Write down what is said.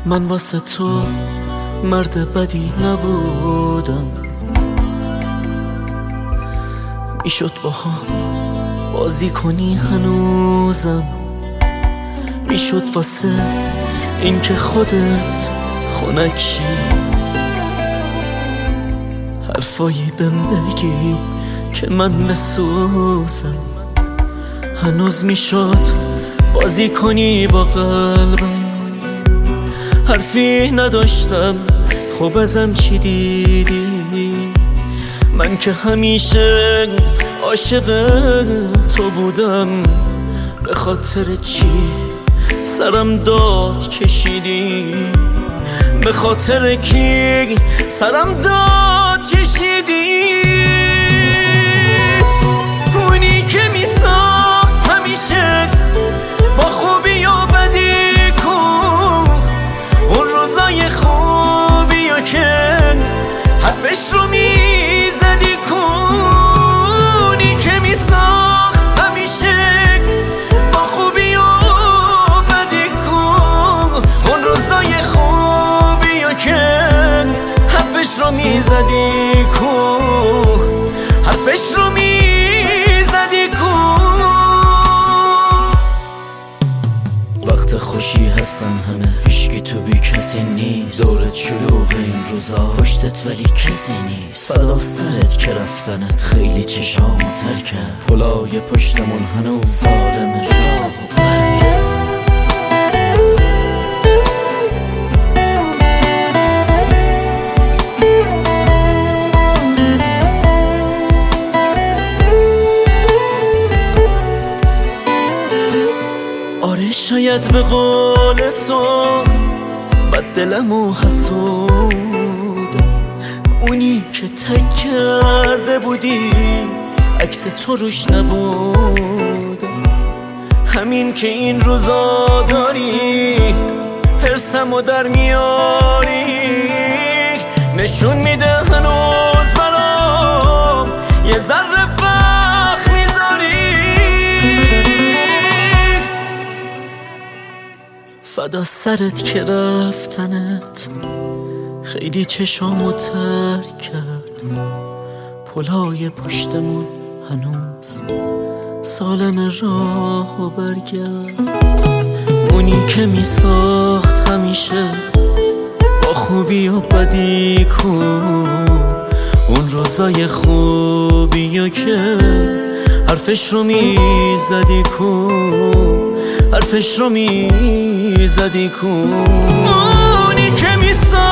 من واسه تو مرد بدی نبودم، میشد با هم بازی کنی هنوزم، میشد واسه این که خودت خنکشی حرفایی بهم بگی که من بسوزم، هنوز میشد بازی کنی با قلبم، حرفی نداشتم خب ازم چی دیدی؟ من که همیشه عاشق تو بودم، به خاطر چی سرم داد کشیدی؟ به خاطر کی سرم داد کشیدی؟ اونی که میساخت همیشه با خوبی و بدی کو، اون روزای خوبی و که حرفش رو میزدی کو، اونی که میساخت همیشه با خوبی و بدی کو، اون روزای خوبی و که حرفش رو میزدی کو، حرفش رو میزدی کو. وقت خوشی هستن همه، هیچکی تو بی کسی نیست، دورت شلوغ این روزا پشتت ولی کسی نیست، فدا سرت که رفتنت خیلی چشامو تر کرد، پلای پشتمون هنوز سالم راه و برگرد. آره شاید به قول تو بد دلم و حسودم، اونی که تک کرده بودی عکس تو روش نبودم، همین که این روزا داری حرسمو در میاری، نشون میده هنوز برام یه ذره وقت میذاری. فدا سرت که رفتنت خیلی چشامو تر کرد، پلای پشتمون هنوز سالم راه و برگرد. اونی که میساخت همیشه با خوبی و بدی کو، اون روزای خوبی و که حرفش رو میزدی کو، حرفش رو میزدی کو، اونی که میساخت